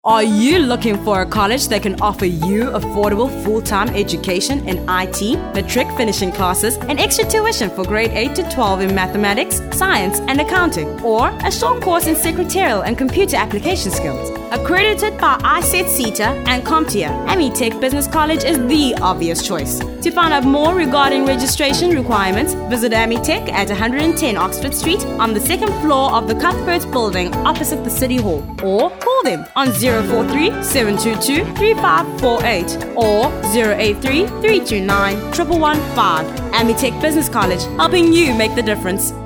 Are you looking for a college that can offer you affordable full-time education in IT, matric finishing classes, and extra tuition for grade 8 to 12 in mathematics, science, and accounting, or a short course in secretarial and computer application skills? Accredited by ICET CETA and CompTIA, Amitech Business College is the obvious choice. To find out more regarding registration requirements, visit Amitech at 110 Oxford Street on the second floor of the Cuthberts Building opposite the City Hall, or call them on 043-722-3548 or 083-329-1115. Amitech Business College, helping you make the difference.